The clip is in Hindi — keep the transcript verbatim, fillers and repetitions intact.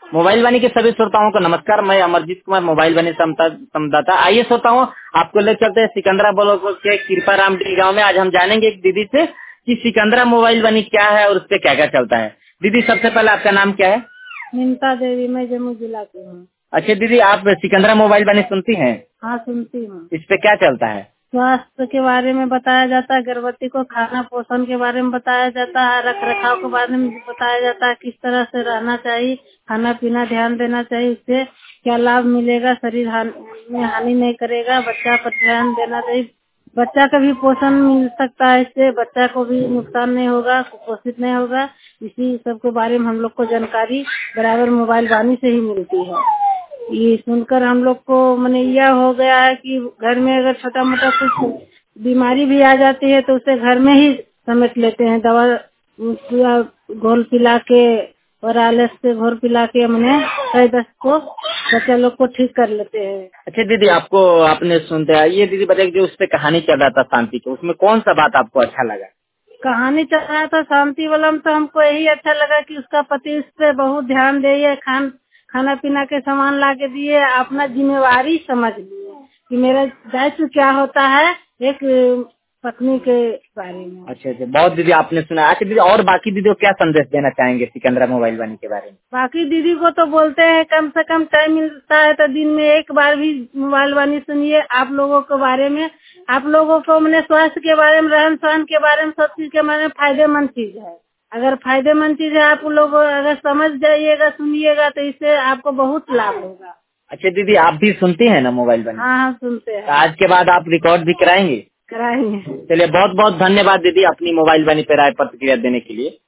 मोबाइल वाणी के सभी श्रोताओं को नमस्कार। मैं अमरजीत कुमार, मोबाइल वाणी समता- संवाददाता। आइए श्रोताओं, आपको ले चलते हैं सिकंदरा ब्लॉक के कृपाराम डी गाँव में। आज हम जानेंगे एक दीदी से कि सिकंदरा मोबाइल वाणी क्या है और उस पे क्या क्या चलता है। दीदी, सबसे पहले आपका नाम क्या है? ममता देवी, मैं जम्मू जिला की हूँ। अच्छा दीदी, आप सिकंदरा मोबाइल वाणी सुनती हैं? हाँ, सुनती हूँ। इस पे क्या चलता है? स्वास्थ्य के बारे में बताया जाता है, गर्भवती को खाना पोषण के बारे में बताया जाता है, रख रखाव के बारे में बताया जाता है, किस तरह से रहना चाहिए, खाना पीना ध्यान देना चाहिए, इससे क्या लाभ मिलेगा, शरीर हानि में हानि नहीं करेगा, बच्चा पर ध्यान देना चाहिए, बच्चा का भी पोषण मिल सकता है, इससे बच्चा को भी नुकसान नहीं होगा, कुपोषित नहीं होगा। इसी सब के बारे में हम लोग को जानकारी बराबर मोबाइल वाणी से ही मिलती है। ये सुनकर हम लोग को मैंने यह हो गया है कि घर में अगर छोटा मोटा कुछ बीमारी भी आ जाती है तो उसे घर में ही समेट लेते हैं, दवा पूरा घोल पिला के और आलस से घोल पिला के हमने कई दस को बच्चा लोग को ठीक कर लेते हैं। अच्छा दीदी, आपको आपने सुनते हैं ये दीदी बताइए, जो उस पे कहानी चल रहा था शांति की, उसमें कौन सा बात आपको अच्छा लगा? कहानी चल रहा था शांति वाला में, तो हमको यही अच्छा लगा कि उसका पति उस पर बहुत ध्यान दे, खान खाना पीना के सामान ला के दिए, अपना जिम्मेवारी समझ लिए कि मेरा दायित्व क्या होता है एक पत्नी के बारे में। अच्छा अच्छा, बहुत दीदी आपने सुना। अच्छा दीदी, और बाकी दीदी को क्या संदेश देना चाहेंगे सिकंदरा मोबाइल वाणी के बारे में? बाकी दीदी को तो बोलते हैं कम से कम टाइम मिलता है तो दिन में एक बार भी मोबाइल वाणी सुनिए। आप लोगों के बारे में, आप लोगों को मैंने स्वास्थ्य के बारे में, रहन सहन के बारे में, सब चीज के बारे में फायदेमंद चीज है। अगर फायदेमंद चीज है, आप लोग अगर समझ जाइएगा, सुनिएगा तो इससे आपको बहुत लाभ होगा। अच्छा दीदी, आप भी सुनती हैं ना मोबाइल वाणी? हाँ हाँ, सुनते हैं। तो आज के बाद आप रिकॉर्ड भी कराएंगे? कराएंगे। चलिए, बहुत बहुत धन्यवाद दीदी अपनी मोबाइल वाणी पे राय प्रतिक्रिया देने के लिए।